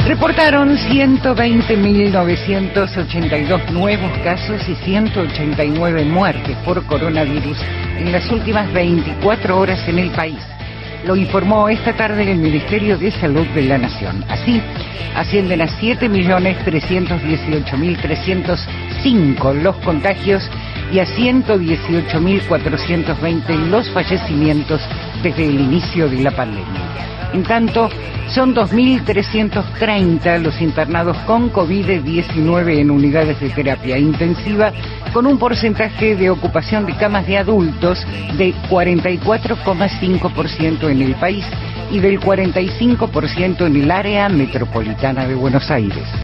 Reportaron 120.982 nuevos casos y 189 muertes por coronavirus en las últimas 24 horas en el país. Lo informó esta tarde el Ministerio de Salud de la Nación. Así, ascienden a 7.318.305 los contagios y a 118.420 los fallecimientos desde el inicio de la pandemia. En tanto, son 2.330 los internados con COVID-19 en unidades de terapia intensiva, con un porcentaje de ocupación de camas de adultos de 44,5% en el país y del 45% en el área metropolitana de Buenos Aires.